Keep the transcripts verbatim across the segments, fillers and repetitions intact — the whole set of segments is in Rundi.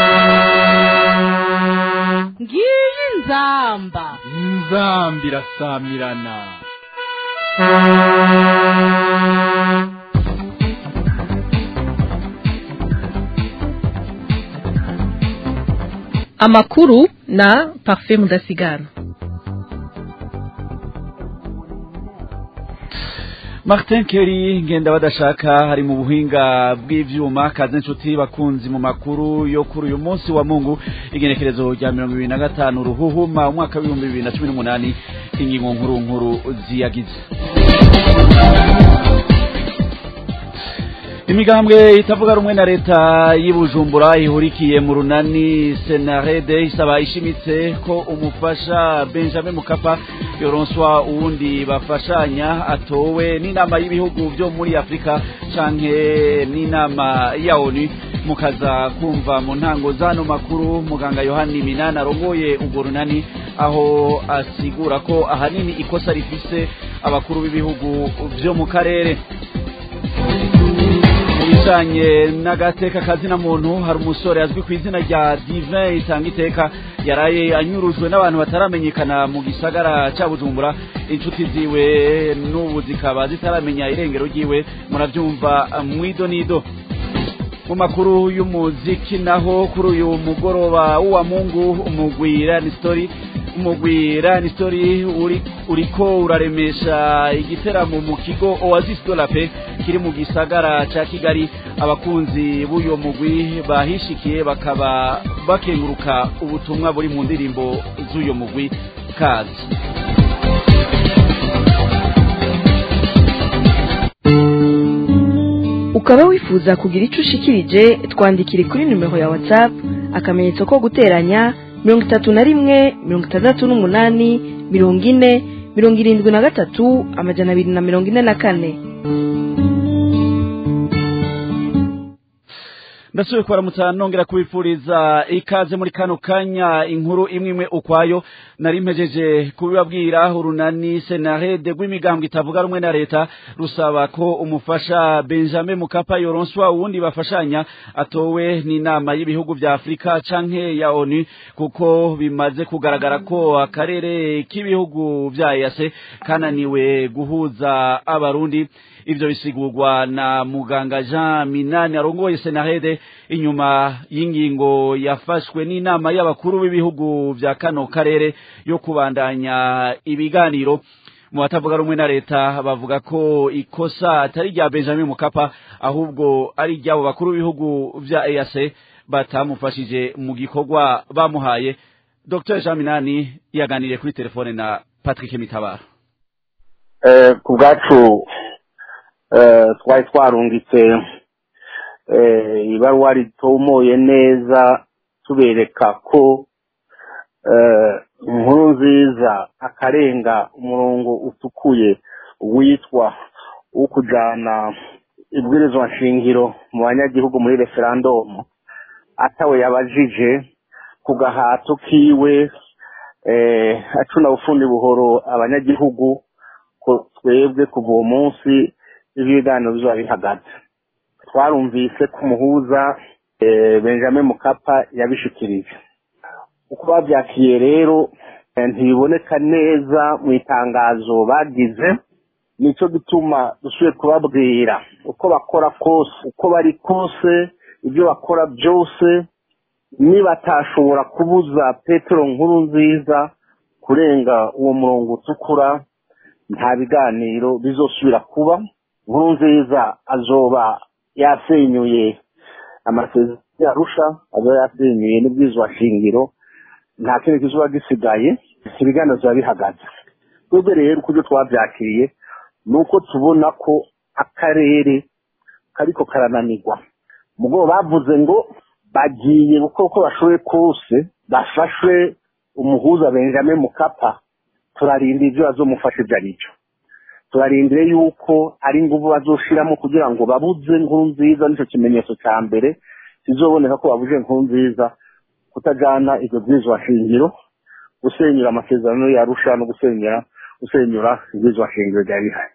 ngiyi nzamba nzamba irasamirana amakuru na Parfait Mudasigana. Martin Kelly ngenda badashaka hari mu buhinga bw'ivyuma kaze nshuti bakunzi mu makuru yo kuri uyu munsi wa Mungu igenekerezo rya mirongo ibiri na gatanu ruhuhuma umwaka wa bibiri na cumi n'umunani ingingo nkuru nkuru ziyagize. Imigambwe itavuga rumwe na leta y'Ibujumbura ihurikiye mu runani Senarede isaba ishimitse ko umufasha Benjamin Mkapa yoronswa uwundi bafashanya atowe n'inama y'ibihugu byo muri Afrika canke n'inama ya ONU. Mukaza kumva mu ntango zano makuru muganga Yohani Minana arongoye urwo runani aho asigura ko ahanini ikosa rifise abakuru b'ibihugu byo mu karere. Ibijanye n'agateka kazina muntu hari umusore azwi ku izina rya Divin itanga iteka yaraye anyurujwe n'abantu bataramenyekana mu gisagara ca Bujumbura. Inshuti ziwe n'ubu zikaba zitaramenya irengero ryiwe, muravyumva mwido nido. Mu makuru y'umuziki naho kuri uyu mugoroba wa Mungu umugwira ni story umugwira ni story uri uriko uraremesha igiteramo mu kigo Oasis de la Paix kiri mu gisagara ca Kigali. Abakunzi b'uyo mugwi bahishikiye bakaba bakenguruka ubutumwa buri mu ndirimbo z'uyo mugwi kazi. Ukaba wifuza kugira ico ushikirije twandikire kuri numero ya WhatsApp akamenyetso ko guteranya mirongo itatu na rimwe mirongo itandatu n'umunani mirongo ine mirongo irindwi na gatatu amajana abiri na mirongo ine na kane. Ndasubiye kubaramutsa nongera kubifuriza ikaze muri kano kanya inkuru imwe imwe ukwayo. Nari mpejeje kubibabwira urunani Senarede rw'imigambwe itavuga rumwe na leta rusaba ko umufasha Benjamin Mkapa yoronswa uwundi bafashanya atowe n'inama y'ibihugu vya Afrika canke ya ONU, kuko bimaze kugaragara ko akarere k'ibihugu vya E A C kananiwe guhuza abarundi. Ivyo bisigurwa na muganga Jean Minani arongoye Senarede inyuma y'ingingo yafashwe n'inama y'abakuru b'ibihugu vya kano karere yo kubandanya ibiganiro. Mu batavuga rumwe na leta bavuga ko ikosa atari rya Benjamin Mkapa ahubwo ari ry'abo bakuru b'ibihugu vya E A C batamufashije mu gikorwa bamuhaye. Docteur Jean Minani yaganiriye kuri telefone na Patrick Mitabara. Eh kubgacu twari twarungitse ibaruwa ritomoye neza tubereka ko inkuru nziza akarenga umurongo utukuye witwa ukujana ibwirizwa nshingiro mu banyagihugu muri referendum atawe yabajije ku gahato kiwe acuna ufundi buhoro abanyagihugu ko twebwe kuva uwo munsi ibiganiro bizoba bihagaze. Twarumvise ku muhuza Benjamin Mkapa yabishikirije. Uko bavyakiye rero ntibiboneka neza mu itangazo bagize, nico gituma dusuye kubabwira uko bakora kose, uko bari kose, ibyo bakora byose, niba atashobora kubuza Petero Nkurunziza kurenga uwo murongo utukura, nta biganiro bizosubira kuba. Nkurunziza azoba yasenyuye amasezerano y'Arusha, azoba yasenyuye n'ibwirizwa shingiro, nta kintu kizoba gisigaye, ibiganiro bizoba bihagaze. Twebwe rero uko twavyakiriye nuko tubona ko akarere kariko karananirwa. Mugo bavuze ngo bagiye gukora uko bashoboye kose bafashwe umuhuza Benjamin Mkapa, turarinda ivyo bazomufasha ivyo arico. Turarindire yuko ari nguvu bazoshiramo kugira ngo babuze Nkurunziza, nico kimenyetso ca mbere kizoboneka ko babuje Nkurunziza kutajana ivyo bwirizwa shingiro, gusenyura amasezerano y'Arusha no gusenyura gusenyura ibwirizwa shingiro rya bihari.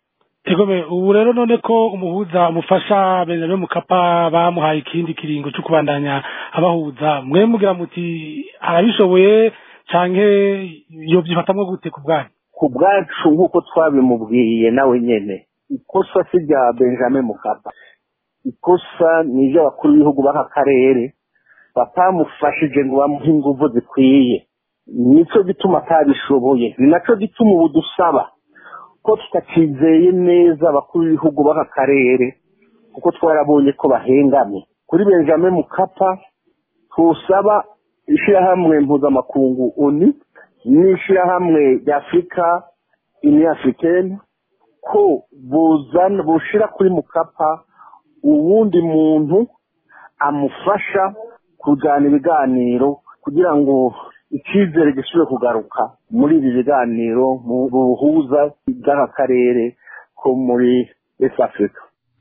Egome ubu rero none ko umuhuza umufasha Benjamin Mkapa bamuhaye ikindi kiringo cyo kubandanya abahuza mwe mugira muti arabishoboye canke yo byifatamwe gute ku bwanyu ku bwacu nk'uko twabimubwiye nawe nyene ikosa si rya Benjamin Mkapa ikosa ni ryo bakuru b'ibihugu b'aka karere batamufashije ngo bamuhe inguvu zikwiye nico gituma atabishoboye ni naco gituma ubu dusaba ko tutakizeye neza abakuru b'ibihugu b'aka karere kuko twarabonye ko bahengamye kuri Benjamin Mkapa tusaba ishirahamwe mpuzamakungu ONU n'ishirahamwe ry'Afrika Union Africaine ko buzana bushira kuri Mkapa uwundi muntu amufasha kujana ibiganiro kugira ngo icyizere gisubire kugaruka muri ibi biganiro mu buhuza bw'aka karere ko muri East Africa.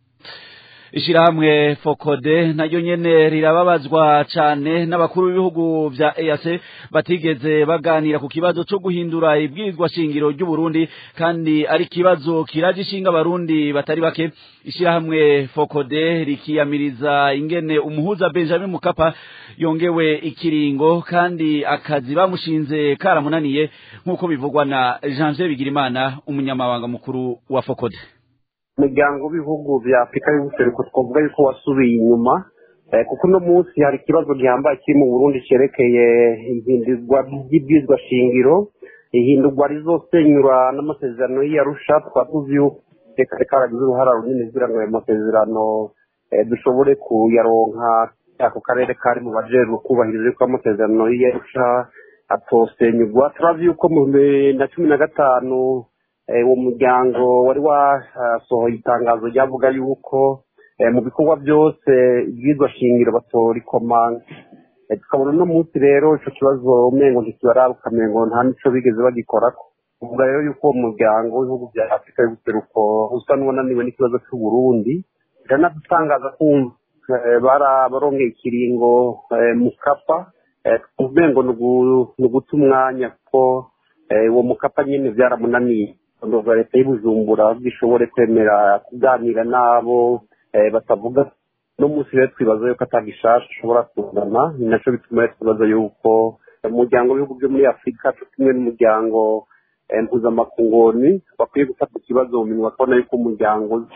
Ishirahamwe Fokode naryo nyene rirababazwa cane n'abakuru b'ibihugu vya E A C batigeze baganira ku kibazo cyo guhindura ibwirizwa shingiro ry'u Burundi kandi ari kibazo kiragishinga abarundi batari bake. Ishirahamwe Fokode rikiyamiriza ingene umuhuza Benjamin Mkapa yongewe ikiringo kandi akazi bamushinze karamunaniye nkuko bivugwa na Janvier Bigirimana umunyamabanga mukuru wa Fokode. Umuryango w'ibihugu vya Afrika y'ubuseruko twavuga yuko wasubiye inyuma kuko no munsi hari ikibazo gihambaye kiri mu Burundi cerekeye ihindurwa ry'ibwirizwa shingiro ihindurwa rizosenyura n'amasezerano y'Arusha twavuze yuko reka karagize uruhara runini kugira ngo ayo masezerano dushobore kuyaronka ako karere kari mu bajeru kubahiriza yuko amasezerano y'Arusha atosenyurwa turazi yuko mu na cumi na gatanu uwo muryango wari wasohoye itangazo ryavuga yuko mu bikorwa byose ibwirizwa shingiro batorikomanga tukabona no munsi rero ico kibazo umengo ntikibararuka mengo nta nico bigeze bagikorako uvuga rero yuko uwo muryango w'ibihugu vya Afrika y'ubuseruko usa n'uwananiwe n'ikibazo cy'u Burundi biranadutangaza kumva barabarongeye ikiringo Mkapa umengo ni uguta umwanya kuko uwo Mkapa nyene vyaramunaniye ndoga leta y'Ibujumbura bishobore kwemera kuganira nabo batavuga no munsi rero twibaza yuko atagishasha ushobora kuzana ni naco bituma twibaza yuko umuryango w'ibihugu byo muri Afrika kimwe n'umuryango mpuzamakungu bakwiye gufata ikibazo mu minwa kubona yuko umuryango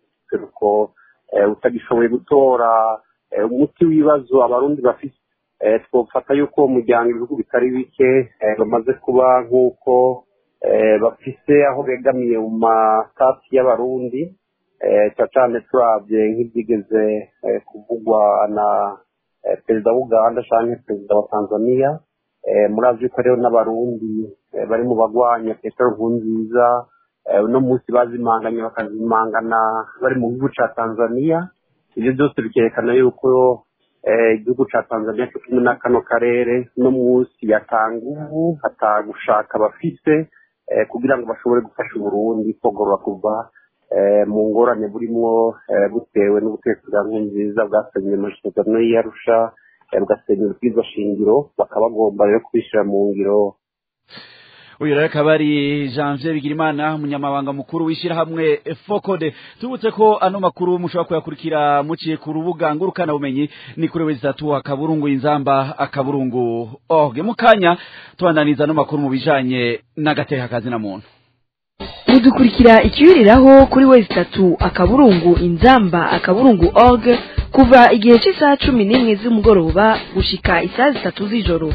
uko utagishoboye gutora umuti w'ibibazo abarundi bafite twofata yuko umuryango ibihugu bitari bike bamaze kuba nk'uko bafise aho begamiye mu matasi y'abarundi cyane turabye nk'ibyigeze kuvugwa na perezida w'Uganda canke perezida wa Tanzania murazi yuko rero n'abarundi bari mu bagwanya Petero Nkurunziza no munsi bazimanganye bakazimangana bari mu gihugu ca Tanzania ibyo byose bikerekana yuko igihugu ca Tanzania cyo kimwe na kano karere no munsi yatangubu hatagushaka bafise kugira ngo bashobore gufasha Burundi kogorora kuva mu ngorane burimwo butewe n'ubutekereza nziza bwasenye amasezerano y'Arusha bwasenye ubwirizwa shingiro bakaba bagomba rero kubishira mu ngiro. Uyu rero akaba ari Janvier Bigirimana umunyamabanga mukuru w'ishirahamwe Fokode. Tubutse ko ano makuru mushobora kuyakurikira muciye ku rubuga ngurukana bumenyi ni kuri wezatu akaburungu inzamba akaburungu org mukanya tubandaniza no makuru mu bijanye n'agateka kazi na muntu. Mudukurikira ikibiriraho kuri wezatu akaburungu inzamba akaburungu org kuva igihe cy'isaha cumi n'imwe z'umugoroba gushika isaha zitatu z'ijoro.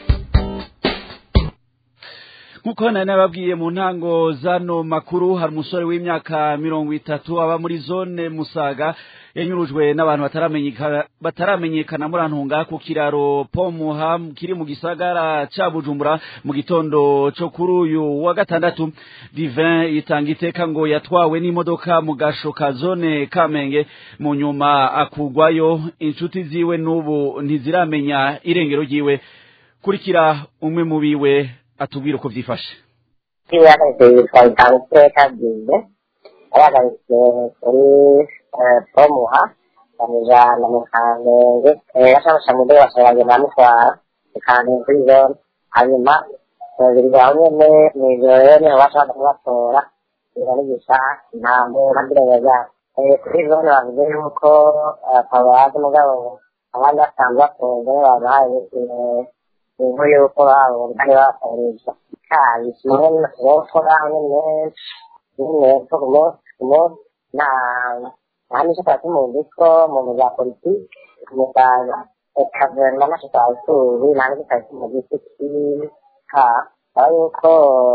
Nkuko nari nababwiye mu ntango zano makuru hari umusore w'imyaka mirongo itatu aba muri zone Musaga yanyurujwe n'abantu bataramenyekana bataramenyekana muri Antunga ku kiraro Pomuha kiri mu gisagara ca Bujumbura mu gitondo cyo kuri uyu wa gatandatu. Divin itanga iteka ngo yatwawe n'imodoka mu gasho ka zone Kamenge mu nyuma akugwayo inshuti ziwe n'ubu ntiziramenya irengero ryiwe. Kurikira umwe mu biwe atubwira uko byifashe. Yahagaze twayitangitse kabyize yahagaze kuri Pomuha bamujana mu Kamenge yashasha mu ndewa cyane namutwara kandi kuri zone hanyuma babiri bawe nyene mw'ijoro niho bashaka kubatora irabigisha ntabwo bagirega kuri zone bavuze yuko paruwasi mugabo abandi basanzwe bafunze babahaye inkuru yuko babo bari bakoresha kandi kimwe n'amakuru nyine nyine ko kumo kumo na nta n'icyo twatumunze ko mu bya politiki kumuganga guverinoma n'amashyaka nta n'icyo twatumunze kiri ha aho yuko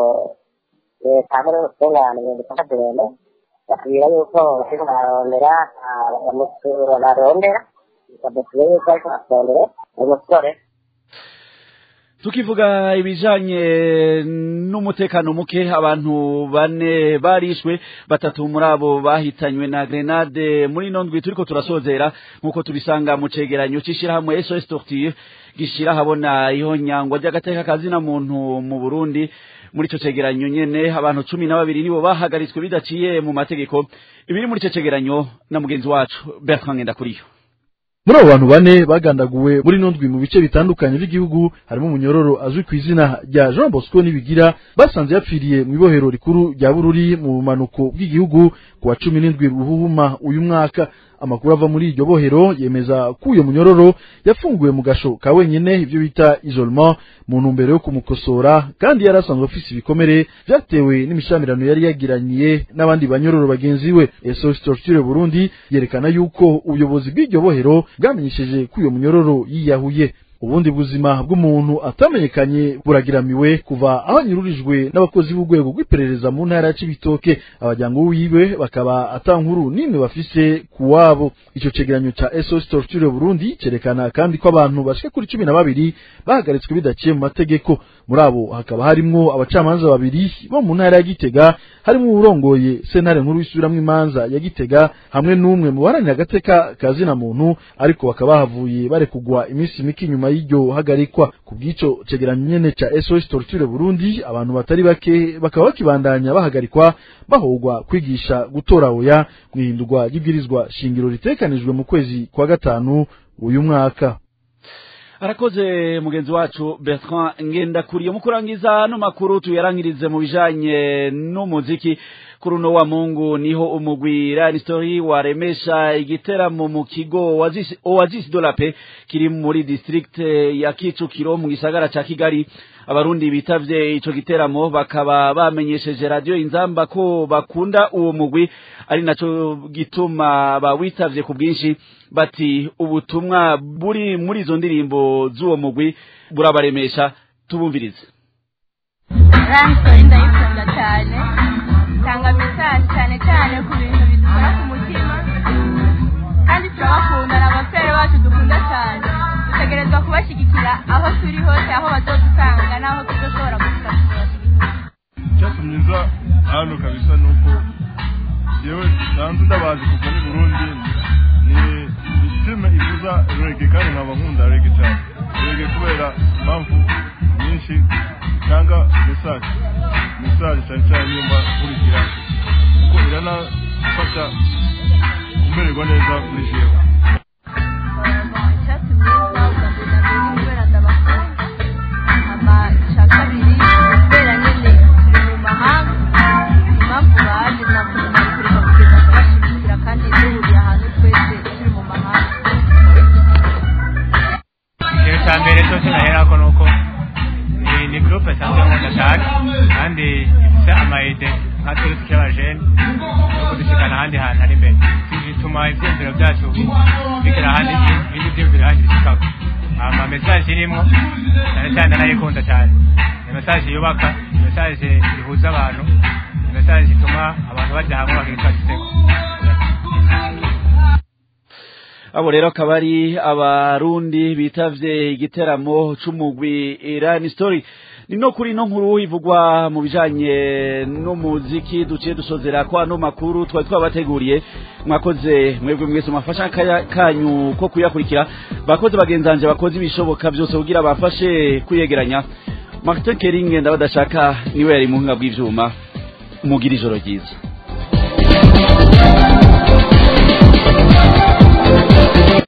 leta muri ubutungane mu gufasha kuremba bakubwira yuko bashobora bararondera bamusura bararondera bakabwira yuko ariko bararondera umusore. Tukivuga ibijanye n'umutekano muke abantu bane barishwe batatu muri abo bahitanywe na grenade muri nondwi turiko turasozera nkuko tubisanga mu cegeranyo cishira hamwe S O S Torture gishira habona iho nyangwa ry'agateka kazina muntu mu Burundi. Muri ico cegeranyo nyene abantu cumi na babiri nibo bahagaritswe bidaciye mu mategeko. Ibiri muri ico cegeranyo na mugenzi wacu Bertrand Ngendakuriyo. Muri abo bantu bane bagandaguwe muri nondwi mu bice bitandukanye by'igihugu harimo umunyororo azwi ku izina rya Jean Bosco Nibigira basanze yapfiriye mu ibohero rikuru rya Bururi mu bumanuko bw'igihugu ku wa cumi n'indwi Ruhuhuma uyu mwaka. Amakuru ava muri iryo bohero yemeza ko uyo munyororo yafunguwe mu gasho ka wenyene ivyo bita isolement mu ntumbero yo kumukosora kandi yarasanzwe afise ibikomere vyatewe n'imishamirano yari yagiraniye n'abandi banyororo bagenzi we. S O S Torture Burundi yerekana yuko ubuyobozi bw'iryo bohero bwamenyesheje ko uyo munyororo yiyahuye. Ubundi buzima bw'umuntu atamenyekanye buragiramiwe kuva aho nyururijwe n'abakozi b'ugwego rw'iperereza mu ntara ya Cibitoke. Abajyango wiwe bakaba atankuru nimwe bafise kuwabo. Ico cegeranyo ca S O S Torture Burundi cerekana kandi ko abantu bashika kuri cumi na babiri bahagaritswe bidaciye mu mategeko. Muri abo hakaba harimwo abacamanza babiri bo mu ntara ya Gitega, harimo urongoye sentare nkuru isubiramwe imanza ya Gitega hamwe n'umwe mu baranira agateka kazina muntu, ariko bakaba bahavuye barekugwa iminsi mike nyuma y'iryo hagarikwa. Ku bw'ico cegeranyo nyene ca S O S Torture Burundi abantu batari bake bakaba bakibandanya bahagarikwa bahogwa kwigisha gutora oya mwihindurwa y'ibwirizwa shingiro ritekanijwe mu kwezi kwa gatanu uyu mwaka. Arakoze mugenzi wacu Bertrand Ngendakuriyo. Mukurangiza no makuru tuyarangirize mu bijanye n'umuziki. Kuruno wa Mungu niho umugwi Rani Story waremesha igiteramo mu kigo Oasis Oasis de la Paix kiri muri district ya Kicukiro mu gisagara ca Kigali. Abarundi bitavye ico giteramo bakaba bamenyesheje radio Inzamba ko bakunda uwo mugwi, ari naco gituma bawitavye ku bwinshi. Bati ubutumwa buri muri izo ndirimbo z'uwo mugwi burabaremesha. Tubumvirize. Rani Story ndayikunda cyane, tanga message cyane cyane ku bintu bidukora ku mutima, kandi turabakunda n'abafere bacu dukunda cyane. Dutegerezwa kubashigikira aho turi hose, aho bazodusanga naho tuzoshobora gufasha. Cyatumye nza hano kabisa nuko yewe nanze ndabazi kuva ni Burundi, ni itime ivuza reggae kandi nkaba nkunda reggae cyane. Reggae kubera mpamvu nyinshi cyangwa message message cyane cyane nyuma kurikira kuko iranafasha kumererwa neza muri jewe. Mbere cyose nahera ko nuko ni ni group sanzwe mu Gataka kandi ifite amayide nka twese cy'abajene no dushikana handi hantu ari mbere bituma ivyenzero byacu bikira handi ibindi by'ibiri handi bishikako ama message irimo cyane cyane nayikunda cyane ni message yubaka, message ihuza abantu, message ituma abantu bajya hamwe bakitwa. Abo rero kabari abarundi bitavye igiteramo c'umugwi Rani Story. Nino kuri no nkuru ivugwa mu bijanye n'umuziki duciye dusozera kwa no makuru twari twabateguriye. Mwakoze mwebwe mwese mafasha kanyu ko kuyakurikira, bakoze bagenzanje bakoze ibishoboka byose kugira bafashe kuyegeranya. Martin Kering ndabadashaka niwe yari mu hinga bw'ivyuma. Mugira ijoro ryiza.